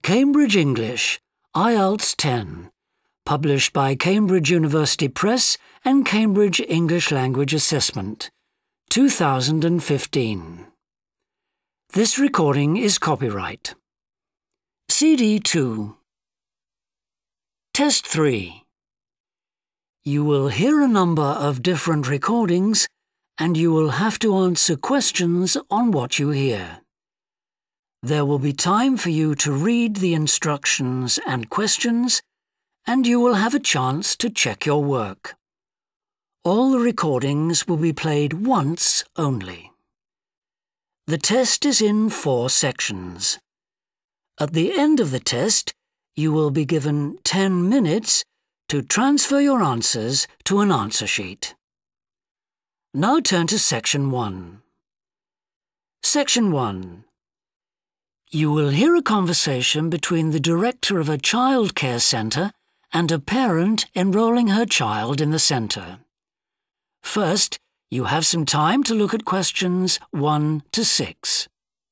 Cambridge English, IELTS 10, published by Cambridge University Press and Cambridge English Language Assessment, 2015. This recording is copyright. CD 2. Test 3. You will hear a number of different recordings and you will have to answer questions on what you hear. There will be time for you to read the instructions and questions, and you will have a chance to check your work. All the recordings will be played once only. The test is in 4 sections. At the end of the test, you will be given 10 minutes to transfer your answers to an answer sheet. Now turn to Section 1. Section 1. You will hear a conversation between the director of a childcare centre and a parent enrolling her child in the centre. First, you have some time to look at questions 1 to 6.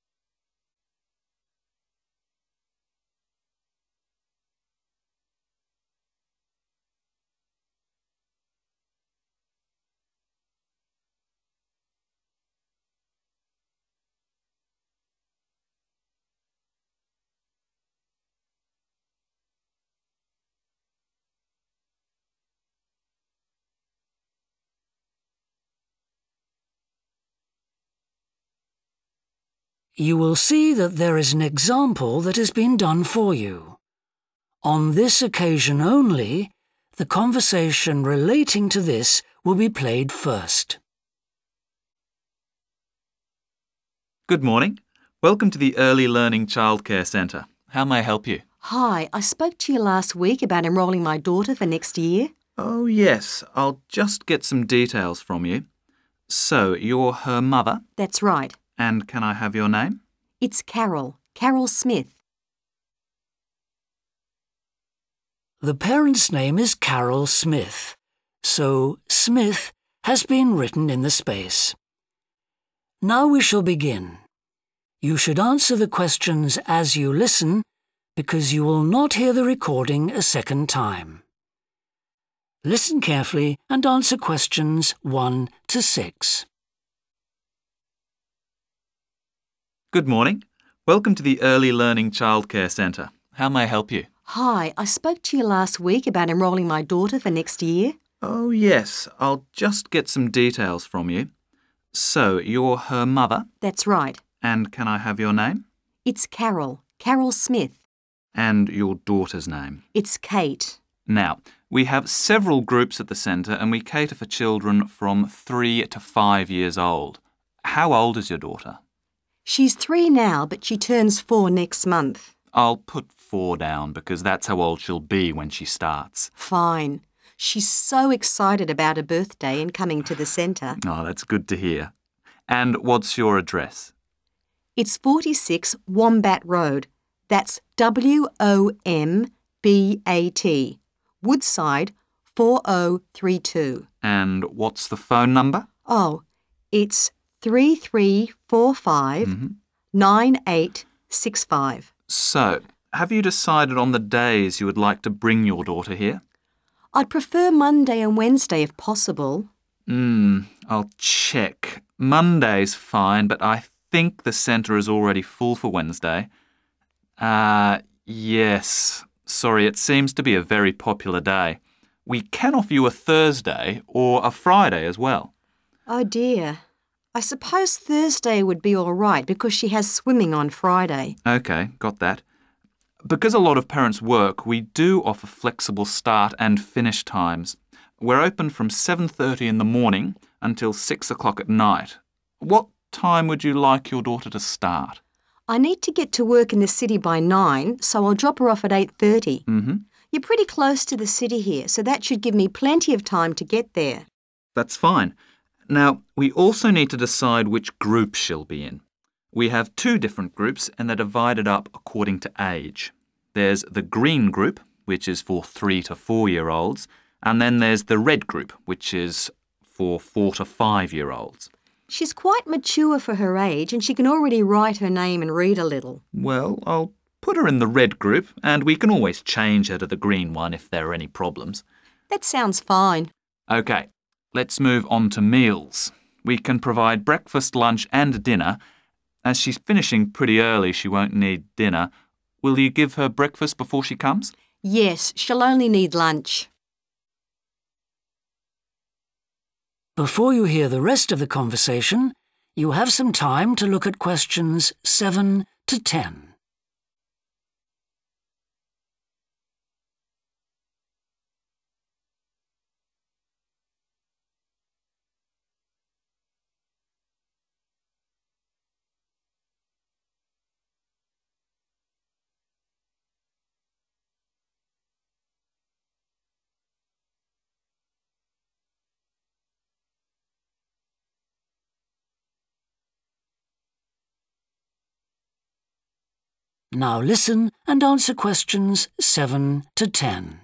You will see that there is an example that has been done for you. On this occasion only, the conversation relating to this will be played first. Good morning. Welcome to the Early Learning Childcare Centre. How may I help you? Hi, I spoke to you last week about enrolling my daughter for next year. Oh, yes. I'll just get some details from you. So, you're her mother? That's right. And can I have your name? It's Carol Smith. The parent's name is Carol Smith, so Smith has been written in the space. Now we shall begin. You should answer the questions as you listen, because you will not hear the recording a second time. Listen carefully and answer questions 1 to 6. Good morning. Welcome to the Early Learning Childcare Centre. How may I help you? Hi, I spoke to you last week about enrolling my daughter for next year. Oh, yes. I'll just get some details from you. So, you're her mother? That's right. And can I have your name? It's Carol Smith. And your daughter's name? It's Kate. Now, we have several groups at the centre and we cater for children from 3 to 5 years old. How old is your daughter? She's 3 now, but she turns 4 next month. I'll put 4 down because that's how old she'll be when she starts. Fine. She's so excited about her birthday and coming to the centre. Oh, that's good to hear. And what's your address? It's 46 Wombat Road. That's WOMBAT. Woodside 4032. And what's the phone number? Oh, it's 3345 9865. So, have you decided on the days you would like to bring your daughter here? I'd prefer Monday and Wednesday if possible. I'll check. Monday's fine, but I think the centre is already full for Wednesday. Yes. Sorry, it seems to be a very popular day. We can offer you a Thursday or a Friday as well. Oh dear. I suppose Thursday would be all right because she has swimming on Friday. OK, got that. Because a lot of parents work, we do offer flexible start and finish times. We're open from 7:30 in the morning until 6 o'clock at night. What time would you like your daughter to start? I need to get to work in the city by 9, so I'll drop her off at 8:30. You're pretty close to the city here, so that should give me plenty of time to get there. That's fine. Now, we also need to decide which group she'll be in. We have 2 different groups and they're divided up according to age. There's the green group, which is for 3 to 4-year-olds, and then there's the red group, which is for 4 to 5-year-olds. She's quite mature for her age and she can already write her name and read a little. Well, I'll put her in the red group and we can always change her to the green one if there are any problems. That sounds fine. OK, let's move on to meals. We can provide breakfast, lunch and dinner. As she's finishing pretty early, she won't need dinner. Will you give her breakfast before she comes? Yes, she'll only need lunch. Before you hear the rest of the conversation, you have some time to look at questions 7 to 10. Now listen and answer questions 7 to 10.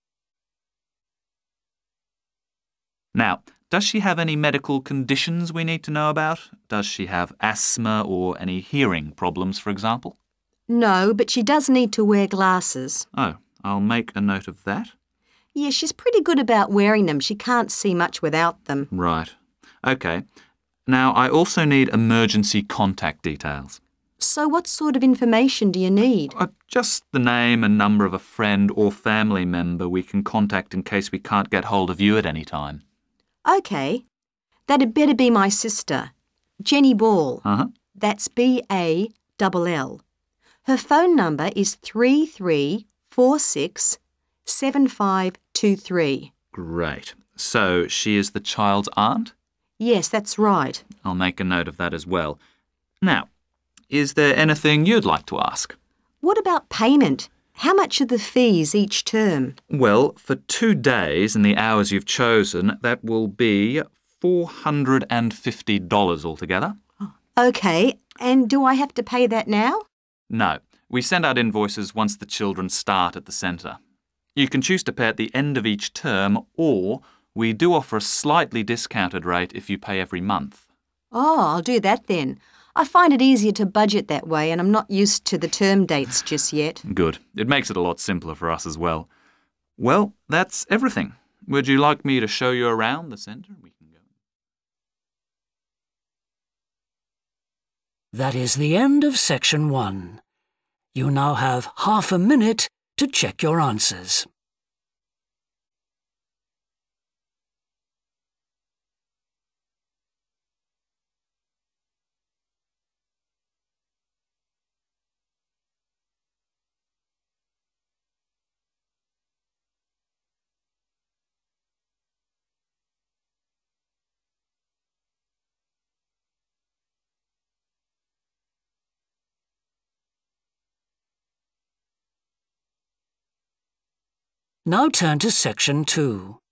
Now, does she have any medical conditions we need to know about? Does she have asthma or any hearing problems, for example? No, but she does need to wear glasses. Oh, I'll make a note of that. Yeah, she's pretty good about wearing them. She can't see much without them. Right. OK. Now, I also need emergency contact details. So what sort of information do you need? Just the name and number of a friend or family member we can contact in case we can't get hold of you at any time. OK. That'd better be my sister, Jenny Ball. Uh-huh. That's B-A-L-L. Her phone number is 33467523. Great. So she is the child's aunt? Yes, that's right. I'll make a note of that as well. Now, is there anything you'd like to ask? What about payment? How much are the fees each term? Well, for 2 days and the hours you've chosen, that will be $450 altogether. OK, and do I have to pay that now? No, we send out invoices once the children start at the centre. You can choose to pay at the end of each term, or we do offer a slightly discounted rate if you pay every month. Oh, I'll do that then. I find it easier to budget that way and I'm not used to the term dates just yet. Good. It makes it a lot simpler for us as well. Well, that's everything. Would you like me to show you around the centre? We can go. That is the end of section 1. You now have half a minute to check your answers. Now turn to section 2.